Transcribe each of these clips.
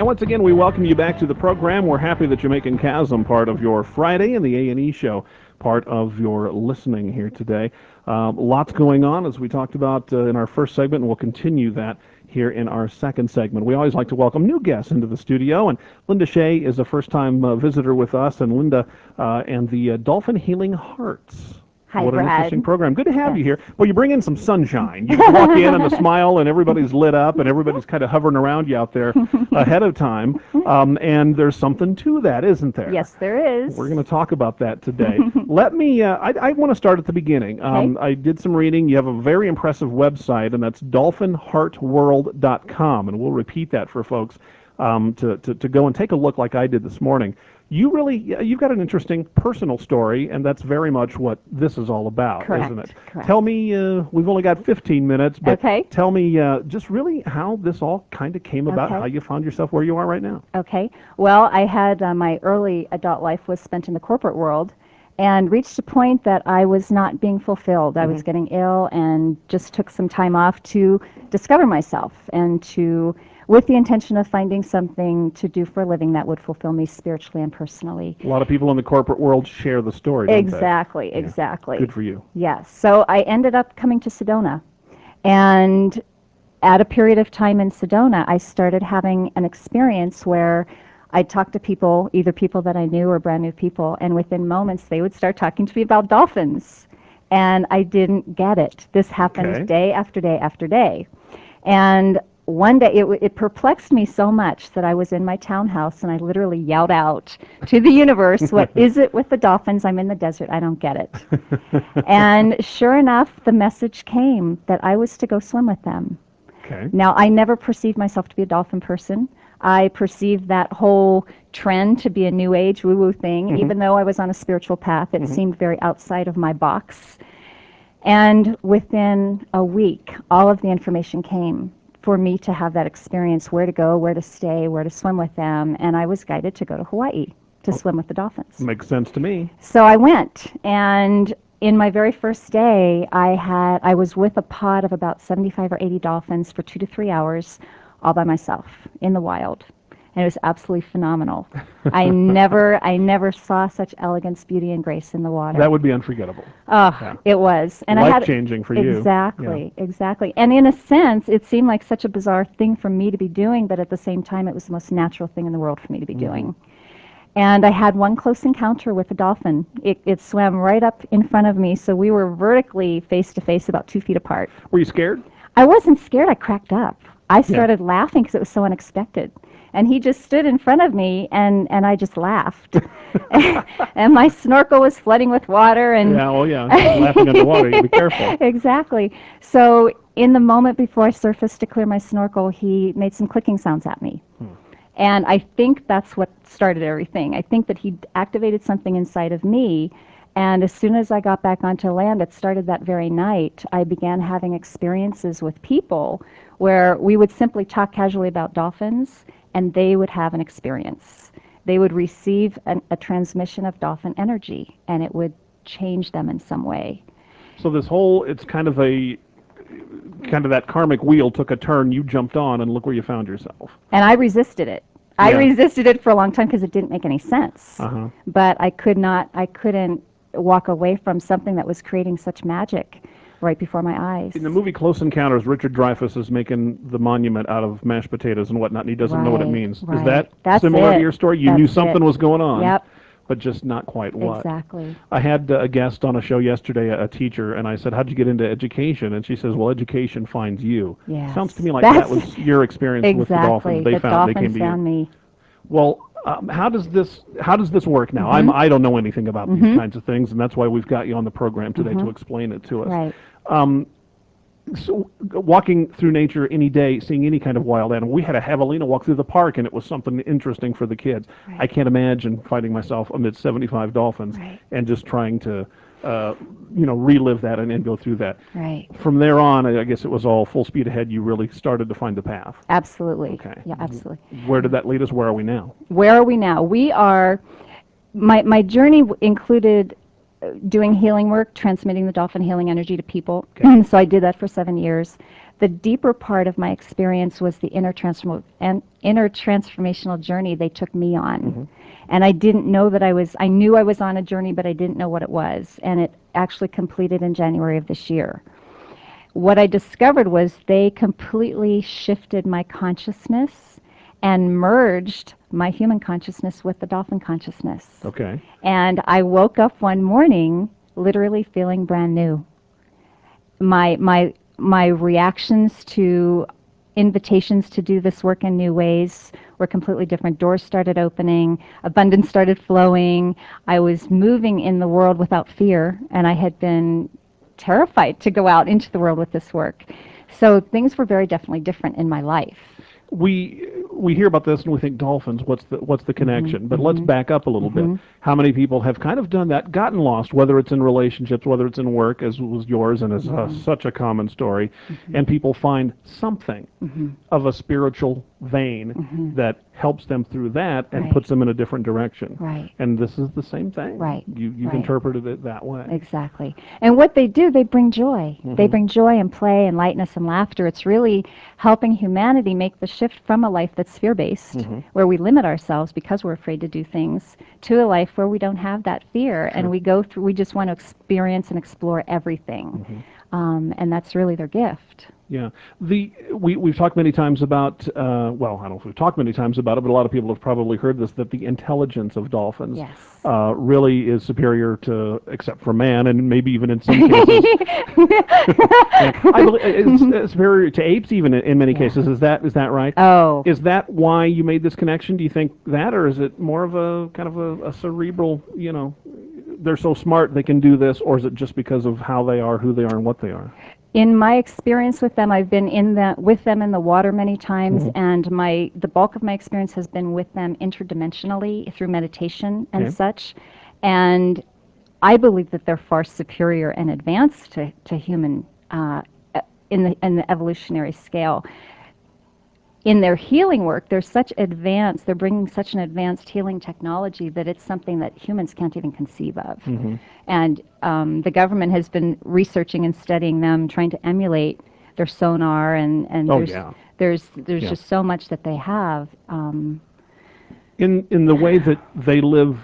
once again, we welcome you back to the program. We're happy that you're making Chasm part of your Friday and the A&E show part of your listening here today. Lots going on, as we talked about in our first segment, and we'll continue that here in our second segment. We always like to welcome new guests into the studio, and Linda Shea is a first-time visitor with us, and Linda and the Dolphin Healing Hearts. Hi, what Brad. an interesting program. Good to have you here. Well, you bring in some sunshine. You walk in and a smile, and everybody's lit up, and everybody's kind of hovering around you out there ahead of time. And there's something to that, isn't there? Yes, there is. We're going to talk about that today. Let me, I want to start at the beginning. Okay. I did some reading. You have a very impressive website, and that's dolphinheartworld.com, and we'll repeat that for folks to go and take a look like I did this morning. You've got an interesting personal story, and that's very much what this is all about, Correct, isn't it? correct. Tell me, we've only got 15 minutes, but Okay. tell me just really how this all kind of came about, Okay. how you found yourself where you are right now. Okay. Well, I had my early adult life was spent in the corporate world and reached a point that I was not being fulfilled. I was getting ill and just took some time off to discover myself and with the intention of finding something to do for a living that would fulfill me spiritually and personally. A lot of people in the corporate world share the story, don't Exactly, they? Yeah. exactly. Good for you. Yes. So I ended up coming to Sedona. And at a period of time in Sedona, I started having an experience where I'd talk to people, either people that I knew or brand new people, and within moments they would start talking to me about dolphins. And I didn't get it. This happened Okay. day after day after day. And one day it perplexed me so much that I was in my townhouse and I literally yelled out to the universe, what is it with the dolphins? I'm in the desert. I don't get it. And sure enough, the message came that I was to go swim with them. Okay. Now, I never perceived myself to be a dolphin person. I perceived that whole trend to be a new age woo-woo thing. Even though I was on a spiritual path, it seemed very outside of my box. And within a week, all of the information came for me to have that experience, where to go, where to stay, where to swim with them. And I was guided to go to Hawaii to swim with the dolphins. Makes sense to me. So I went, and in my very first day, I was with a pod of about 75 or 80 dolphins for 2 to 3 hours, all by myself in the wild, and it was absolutely phenomenal. I never saw such elegance, beauty, and grace in the water. That would be unforgettable. Oh, Yeah. it was, and I had Life-changing for you. exactly, exactly. And in a sense, it seemed like such a bizarre thing for me to be doing, but at the same time, it was the most natural thing in the world for me to be doing. And I had one close encounter with a dolphin. It swam right up in front of me, so we were vertically face to face, about 2 feet apart. Were you scared? I wasn't scared. I cracked up. I started laughing because it was so unexpected. And he just stood in front of me, and I just laughed. And my snorkel was flooding with water. And Yeah, well, yeah. Laughing underwater, you be careful. Exactly. So in the moment before I surfaced to clear my snorkel, he made some clicking sounds at me. And I think that's what started everything. I think that he activated something inside of me. And as soon as I got back onto land, it started that very night, I began having experiences with people where we would simply talk casually about dolphins, and they would have an experience. They would receive a transmission of dolphin energy, and it would change them in some way. So this whole, it's kind of that karmic wheel took a turn, you jumped on, and look where you found yourself. And I resisted it. I Yeah. resisted it for a long time because it didn't make any sense. Uh-huh. But I couldn't walk away from something that was creating such magic right before my eyes. In the movie Close Encounters, Richard Dreyfuss is making the monument out of mashed potatoes and whatnot, and he doesn't know what it means. Right. Is that That's similar to it. your story? You That's knew something it. was going on, Yep. but just not quite what. Exactly. I had a guest on a show yesterday, a teacher, and I said, how'd you get into education? And she says, well, education finds you. Yes. Sounds to me like That's that was your experience with the dolphins. exactly. The They came dolphins to you. found me. Well, how does this work now? I don't know anything about these kinds of things, and that's why we've got you on the program today to explain it to us. Right. So walking through nature any day, seeing any kind of wild animal. We had a javelina walk through the park, and it was something interesting for the kids. Right. I can't imagine finding myself amid 75 dolphins Right. and just trying to, relive that and go through that. Right. From there on, I guess it was all full speed ahead. You really started to find the path. Absolutely. Okay. Yeah, absolutely. Where did that lead us? Where are we now? Where are we now? We are, my journey included doing healing work, transmitting the dolphin healing energy to people. Okay. So I did that for 7 years. The deeper part of my experience was the inner transformational journey they took me on. And I didn't know that I knew I was on a journey, but I didn't know what it was. And it actually completed in January of this year. What I discovered was they completely shifted my consciousness and merged my human consciousness with the dolphin consciousness. Okay. And I woke up one morning literally feeling brand new. My reactions to invitations to do this work in new ways were completely different. Doors started opening, abundance started flowing. I was moving in the world without fear, and I had been terrified to go out into the world with this work. So things were very definitely different in my life. We hear about this and we think dolphins. What's the connection? But let's back up a little bit. How many people have kind of done that, gotten lost, whether it's in relationships, whether it's in work, as was yours, and is such a common story, and people find something of a spiritual vein that helps them through that and puts them in a different direction. Right. And this is the same thing. Right. You've interpreted it that way. Exactly. And what they do, they bring joy. They bring joy and play and lightness and laughter. It's really helping humanity make the shift from a life that's fear-based, where we limit ourselves because we're afraid to do things, to a life where we don't have that fear and we just want to experience and explore everything. And that's really their gift. Yeah, we've talked many times about, well, I don't know if we've talked many times about it, but a lot of people have probably heard this, that the intelligence of dolphins Yes. really is superior to, except for man, and maybe even in some cases, I believe it's superior to apes even in many cases. Is that right? Oh. Is that why you made this connection? Do you think that, or is it more of a kind of a cerebral, they're so smart they can do this, or is it just because of how they are, who they are, and what they are? In my experience with them, I've been with them in the water many times, and the bulk of my experience has been with them interdimensionally through meditation and such. And I believe that they're far superior and advanced to human in the evolutionary scale. In their healing work, they're bringing such an advanced healing technology that it's something that humans can't even conceive of. And the government has been researching and studying them, trying to emulate their sonar, and there's just so much that they have. In the way that they live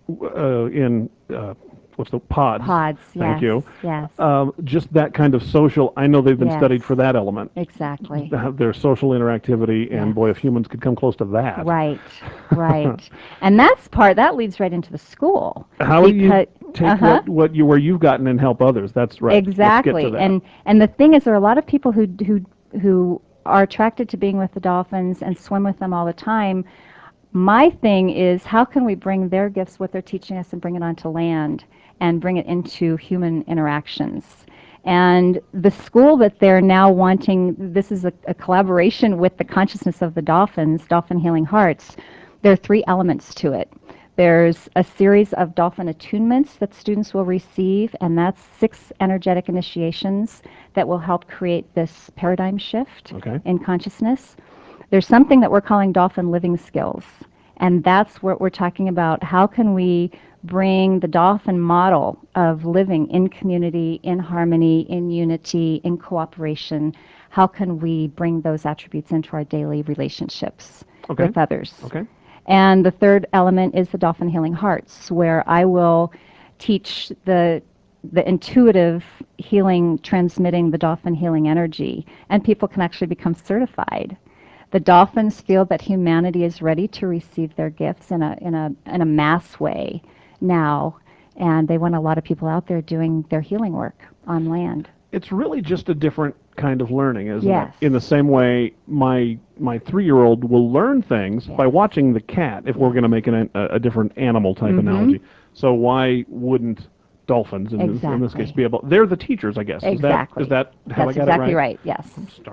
in what's the pods? Pods, Thank you. yes. Just that kind of social. I know they've been studied for that element. Exactly. Their social interactivity, and boy, if humans could come close to that. Right, right. And that leads right into the school. How do you take where you've gotten and help others? That's right. Exactly. Let's get to that. And the thing is, there are a lot of people who are attracted to being with the dolphins and swim with them all the time. My thing is, how can we bring their gifts, what they're teaching us, and bring it onto land and bring it into human interactions? And the school that they're now wanting, this is a collaboration with the consciousness of the dolphins, Dolphin Healing Hearts. There are 3 elements to it. There's a series of dolphin attunements that students will receive, and that's 6 energetic initiations that will help create this paradigm shift in consciousness. There's something that we're calling dolphin living skills, and that's what we're talking about. How can we bring the dolphin model of living in community, in harmony, in unity, in cooperation? How can we bring those attributes into our daily relationships with others? And the 3rd element is the Dolphin Healing Hearts, where I will teach the intuitive healing, transmitting the dolphin healing energy, and people can actually become certified. The dolphins feel that humanity is ready to receive their gifts in a mass way now, and they want a lot of people out there doing their healing work on land. It's really just a different kind of learning, isn't Yes. it? In the same way, my 3-year-old will learn things by watching the cat, if we're going to make a different animal type analogy. So why wouldn't dolphins in this case be able? They're the teachers, I guess. Exactly. Is that how I got exactly it right? Yes.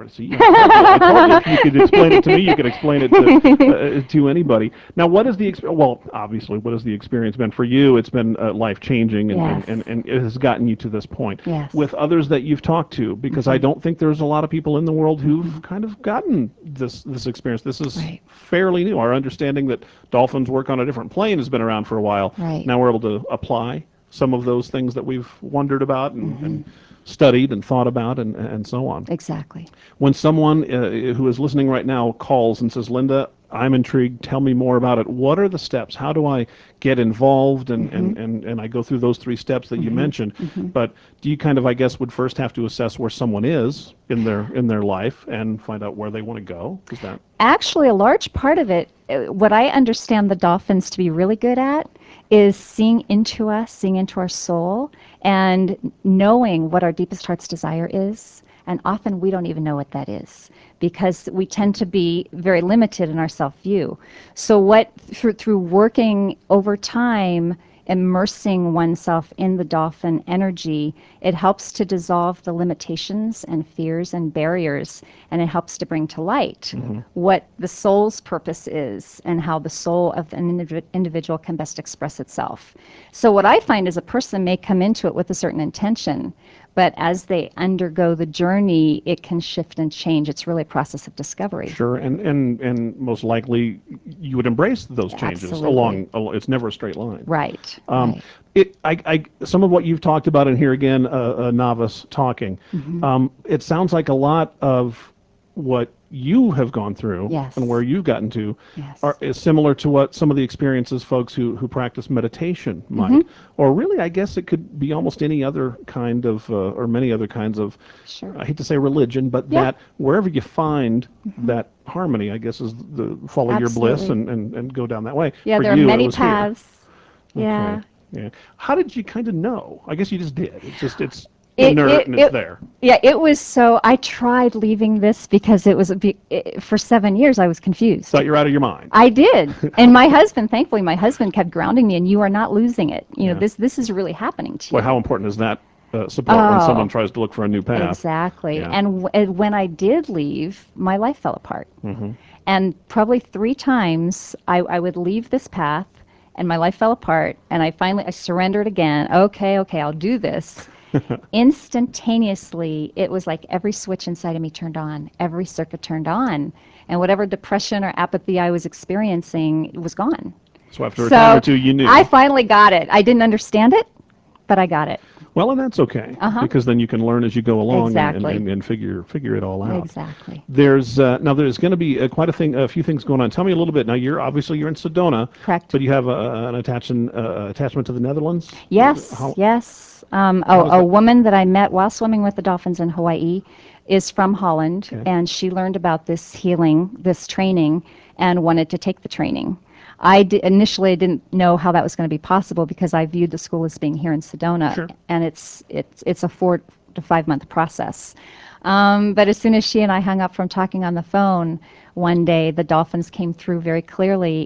I told you, if you could explain it to me, you could explain it to anybody. Now, what is the well? Obviously, what has the experience been for you? It's been life changing, and it has gotten you to this point. Yes. With others that you've talked to, because I don't think there's a lot of people in the world who've kind of gotten this experience. This is fairly new. Our understanding that dolphins work on a different plane has been around for a while. Right. Now we're able to apply some of those things that we've wondered about and studied and thought about and so on. Exactly. When someone who is listening right now calls and says, Linda, I'm intrigued, tell me more about it. What are the steps? How do I get involved? And I go through those three steps that you mentioned. But do you kind of, I guess, would first have to assess where someone is in their life and find out where they want to go? Is that Actually, a large part of it, what I understand the dolphins to be really good at, is seeing into us, seeing into our soul, and knowing what our deepest heart's desire is. And often we don't even know what that is because we tend to be very limited in our self-view. So what through working over time, immersing oneself in the dolphin energy, it helps to dissolve the limitations and fears and barriers, and it helps to bring to light what the soul's purpose is and how the soul of an individual can best express itself. So what I find is a person may come into it with a certain intention, but as they undergo the journey, it can shift and change. It's really a process of discovery. sure? And most likely you would embrace those changes Absolutely. it's never a straight line. Right. Um, Right. some of what you've talked about, and here again, a novice talking, it sounds like a lot of what you have gone through Yes. and where you've gotten to Yes. is similar to what some of the experiences folks who practice meditation might. Or really, I guess it could be almost any other kind of, or many other kinds of, Sure. I hate to say religion, but Yeah. that wherever you find that harmony, I guess, is the follow your bliss Absolutely. and go down that way. Yeah, For there are you, it many was here. paths. Okay. Yeah. Yeah. How did you kind of know? I guess you just did. It's just it's It, inert it, and it's it, there. yeah, it was so, I tried leaving this because it was, for 7 years I was confused. Thought you're out of your mind. I did. And my husband, thankfully, my husband kept grounding me, and you are not losing it. You know, Yeah. this is really happening to Boy, how you. important is that support when someone Oh, tries to look for a new path? exactly. Yeah. And when I did leave, my life fell apart. Hmm. And probably 3 times I would leave this path and my life fell apart. And I surrendered again. Okay, okay, I'll do this. Instantaneously, it was like every switch inside of me turned on, every circuit turned on. And whatever depression or apathy I was experiencing was gone. So after a time or So two, you I knew. finally got it. I didn't understand it, but I got it. Well, and that's okay Uh-huh. because then you can learn as you go along Exactly. and figure it all out. Exactly. There's now there's going to be a few things going on. Tell me a little bit. Now you're in Sedona, Correct. but you have an attachment to the Netherlands. Yes, How yes. how does A that? woman that I met while swimming with the dolphins in Hawaii is from Holland, Okay. and she learned about this healing, this training, and wanted to take the training. Initially, I didn't know how that was going to be possible because I viewed the school as being here in Sedona, Sure. and it's a 4 to 5 month process. But as soon as she and I hung up from talking on the phone one day, the dolphins came through very clearly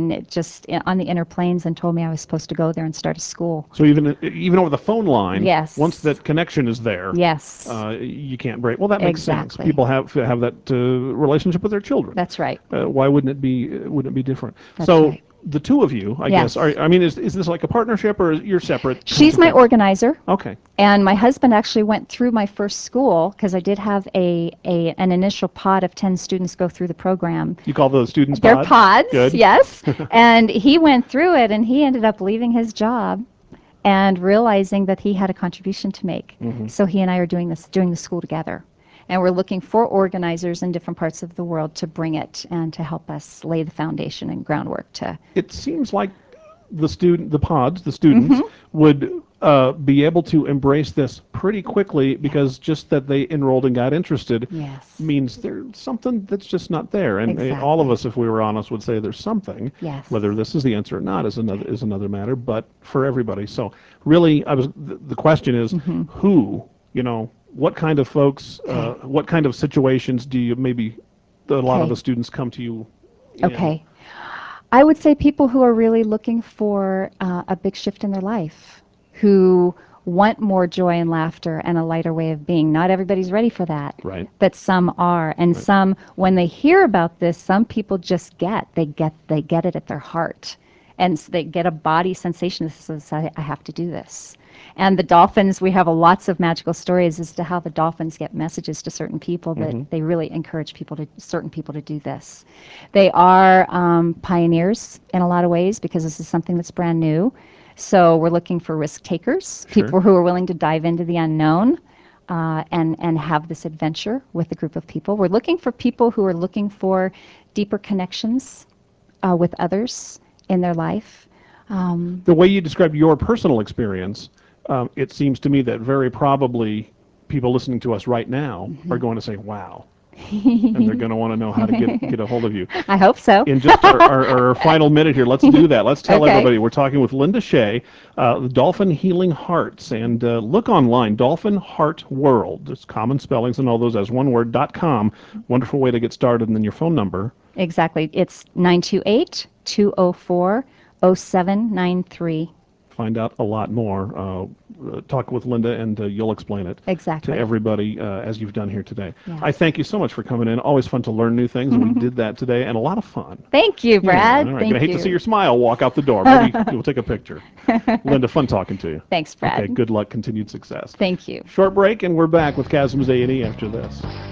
on the inner planes and told me I was supposed to go there and start a school. So even over the phone line, once Yes. that connection is there, Yes. you can't break. Well, that makes sense. Exactly. People have that relationship with their children. That's right. Why wouldn't it be different? That's So right. the two of you, I guess, Yes. I mean, is this like a partnership or you're separate? She's my organizer. Okay. And my husband actually went through my first school because I did have an initial pod of 10 students go through the program. You call those students They're pods? pods, Good. yes. And he went through it and he ended up leaving his job and realizing that he had a contribution to make. So he and I are doing the school together. And we're looking for organizers in different parts of the world to bring it and to help us lay the foundation and groundwork to. It seems like the students, would be able to embrace this pretty quickly because just that they enrolled and got interested Yes. means there's something that's just not there. And all of Exactly. us, if we were honest, would say there's something. Yes. Whether this is the answer or not is another matter. But for everybody, so really, the question is who, what kind of folks, Okay. what kind of situations do you maybe a lot of Okay. the students come to you in? Okay. I would say people who are really looking for a big shift in their life, who want more joy and laughter and a lighter way of being. Not everybody's ready for that, Right. but some are. And Right. some, when they hear about this, some people just they get it at their heart. And so they get a body sensation that says, I have to do this. And the dolphins, we have lots of magical stories as to how the dolphins get messages to certain people that they really encourage certain people to do this. They are pioneers in a lot of ways because this is something that's brand new. So we're looking for risk takers, Sure. people who are willing to dive into the unknown and have this adventure with a group of people. We're looking for people who are looking for deeper connections with others in their life. The way you described your personal experience, it seems to me that very probably people listening to us right now are going to say, wow. And they're going to want to know how to get a hold of you. I hope so. In just our final minute here, let's do that. Let's tell Okay. everybody we're talking with Linda Shea, Dolphin Healing Hearts, and look online, Dolphin Heart World. It's common spellings and all those as one word, .com. Wonderful way to get started, and then your phone number. Exactly. It's 928-204-0793. Find out a lot more. Talk with Linda, and you'll explain it Exactly. to everybody as you've done here today. Yes. I thank you so much for coming in. Always fun to learn new things, and we did that today, and a lot of fun. Thank you, Brad. Yeah, all right. Thank Gonna hate you. to see your smile walk out the door. Maybe we'll take a picture. Linda, fun talking to you. Thanks, Brad. Okay, good luck, continued success. Thank you. Short break, and we're back with Chasms A&E after this.